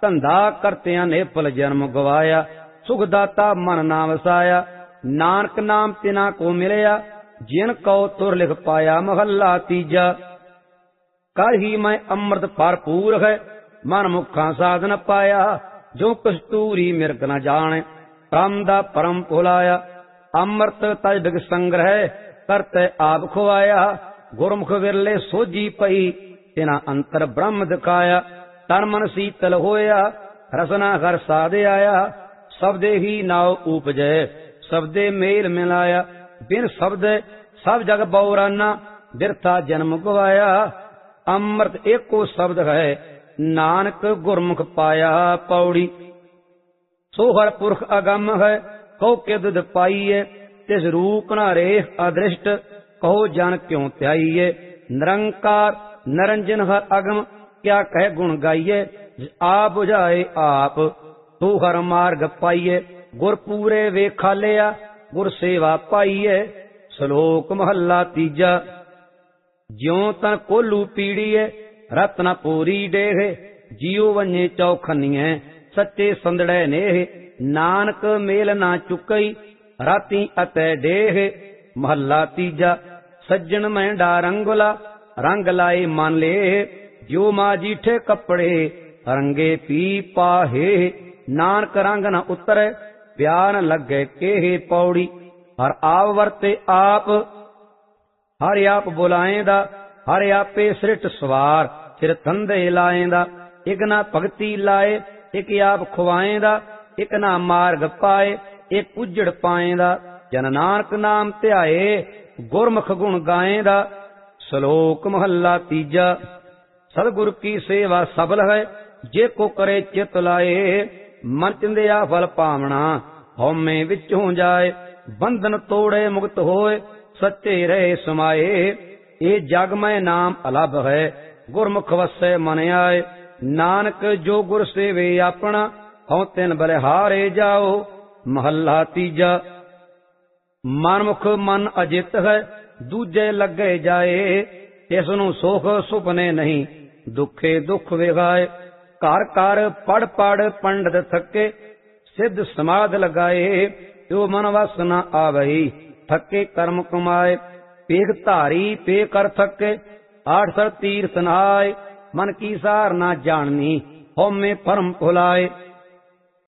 ਧੰਦਾ ਕਰਤਿਆਂ ਨੇ ਭੁਲ ਜਨਮ ਗਵਾਇਆ। ਸੁਖ ਦਾਤਾ ਮਨ ਨਾ ਵਸਾਇਆ, ਨਾਨਕ ਨਾਮ ਤਿਨਾ ਕੋ ਮਿਲਿਆ, ਜਿਨ ਕਉ ਤੁਰ ਲਿਖ ਪਾਇਆ। ਮਹੱਲਾ ਤੀਜਾ। ਕਰ ਹੀ ਮੈਂ ਅੰਮ੍ਰਿਤ ਭਰਪੂਰ ਹੈ, ਮਨ ਮੁਖਾਂ ਸਾਧਨ ਪਾਇਆ। ਜੋ ਕਸਤੂਰੀ ਮਿਰਗ ਨ ਜਾਣੇ, ਪ੍ਰਮ ਦਾ ਪਰਮ ਭੁਲਾਇਆ। ਅੰਮ੍ਰਿਤ ਤਜ ਬਿਗ ਸੰਗ੍ਰਹਿ, ਕਰਤੇ ਆਪ ਖੁਆਇਆ। ਗੁਰਮੁਖ ਵਿਰਲੇ ਸੋਝੀ ਪਈ, ਤਿਨਾ ਅੰਤਰ ਬ੍ਰਹਮ ਦਿਖਾਇਆ। ਤਨ ਮਨ ਸੀਤਲ ਹੋਇਆ, ਰਸਨਾ ਘਰ ਸਾਧ ਆਇਆ। ਸਬਦੇ ਹੀ ਨਾਉ ਊਪਜੈ, ਸਬਦੇ ਮੇਲ ਮਿਲਾਇਆ। ਬਿਨ ਸ਼ਬਦ ਸਭ ਜਗ ਬਉਰਾਨਾ, ਬਿਰਥਾ ਜਨਮ ਗਵਾਇਆ। ਅੰਮ੍ਰਿਤ ਏਕੋ ਸ਼ਬਦ ਹੈ, ਨਾਨਕ ਗੁਰਮੁਖ ਪਾਇਆ। ਪੌੜੀ। ਸੋ ਹਰ ਪੁਰਖ ਅਗੰਮ ਹੈ, ਕਉ ਕਿਦੁ ਪਾਈਏ। ਤਿਸ ਰੂਪ ਨ ਰੇਖ ਅਦ੍ਰਿਸ਼ਟ, ਕਹੋ ਜਨ ਕਿਉ ਧਿਆਈਏ। ਨਿਰੰਕਾਰ ਨਿਰੰਜਨ ਹਰ ਅਗਮ, ਕਿਆ ਕਹਿ ਗੁਣ ਗਾਈਏ। ਆਪ ਬੁਝਾਏ ਆਪ, ਤੂੰ ਹਰ ਮਾਰਗ ਪਾਈਏ। ਗੁਰ ਪੂਰੇ ਵੇਖਾਲਿਆ, ਗੁਰ ਸੇਵਾ ਪਾਈਏ। ਸ਼ਲੋਕ ਮਹੱਲਾ ਤੀਜਾ। ਜਿਉ ਤਨ ਕੋਲੂ ਪੀੜੀਏ, ਰਤਨ ਪੂਰੀ ਡੇਹ। ਜਿਉ ਵੰਨੇ ਚੌਖਨੀਐ, ਸੱਚੇ ਸੰਦੜੈ ਨੇਹ। ਨਾਨਕ ਮੇਲ ਨਾ ਚੁਕਈ, ਰਾਤੀ ਅਤੇ ਡੇਹ। ਮਹੱਲਾ ਤੀਜਾ। ਸੱਜਣ ਮੈਂਡਾ ਰੰਗੁਲਾ, ਰੰਗ ਲਾਏ ਮਨ ਲੇ। ਜਿਉ ਮਾ ਜੀਠੇ ਕੱਪੜੇ, ਰੰਗੇ ਪੀ ਪਾਹੇ। ਨਾਨਕ ਰੰਗ ਨ ਉਤਰੈ, ਪਿਆ ਨ ਲੱਗੇ ਕੇਹ। ਪੌੜੀ। ਹਰ ਆਪ ਵਰਤੇ ਆਪ, ਹਰ ਆਪ ਬੁਲਾਏਂਦਾ। ਹਰ ਆਪੇ ਸ੍ਰਿਟ ਸਵਾਰ, ਸਿਰ ਥੰਦੇ ਲਾਏਂਦਾ। ਇਕ ਨਾ ਭਗਤੀ ਲਾਏ, ਇਕ ਆਪ ਖੁਆਏਂਦਾ। ਇਕ ਨਾ ਮਾਰਗ ਪਾਏ, ਇਕ ਉਜੜ ਪਾਏਂਦਾ। ਜਨ ਨਾਨਕ ਨਾਮ ਧਿਆਏ, ਗੁਰਮੁਖ ਗੁਣ ਗਾਏਂਦਾ। ਸ਼ਲੋਕ ਮਹੱਲਾ ਤੀਜਾ। ਸਤਿਗੁਰ ਕੀ ਸੇਵਾ ਸਫਲ ਹੈ, ਜੇ ਕੋ ਕਰੇ ਚਿਤ ਲਾਏ। ਮਨ ਚਿੰਦਿਆ ਫਲ ਪਾਵਣਾ, ਹਉਮੈ ਵਿੱਚੋਂ ਜਾਏ। ਬੰਧਨ ਤੋੜੇ ਮੁਕਤ ਹੋਏ, ਸੱਚੇ ਰਹੇ ਸਮਾਏ। ਇਹ ਜਗ ਮੈਂ ਨਾਮ ਅਲਭ ਹੈ, ਗੁਰਮੁਖ ਵਸੈ ਮਨ ਆਏ। ਨਾਨਕ ਜੋ ਗੁਰ ਸੇਵੇ ਆਪਣਾ, ਹਉ ਤਿਨ ਬਲਿਹਾਰੇ ਜਾਓ। ਮਹੱਲਾ ਤੀਜਾ। ਮਨਮੁਖ ਮਨ ਅਜਿਤ ਹੈ, ਦੂਜੇ ਲੱਗੇ ਜਾਏ। ਇਸ ਨੂੰ ਸੁਖ ਸੁਪਨੇ ਨਹੀਂ, ਦੁਖੇ ਦੁੱਖ ਵਿਗਾਏ। ਘਰ ਘਰ ਪੜ ਪੜ ਪੰਡਤ ਥੱਕੇ, ਸਿੱਧ ਸਮਾਧ ਲਗਾਏ। ਜੋ ਮਨ ਵਸ ਨ ਆਵਈ, ਥੱਕੇ ਕਰਮ ਕਮਾਏ। ਪੇਖ ਧਾਰੀ ਪੇ ਕਰ ਥੱਕੇ, ਆਠ ਤੀਰਥ ਨਹਾਏ। ਮਨ ਕੀ ਸਾਰ ਨਾ ਜਾਣਨੀ, ਹਉਮੈ ਭਰਮ ਭੁਲਾਏ।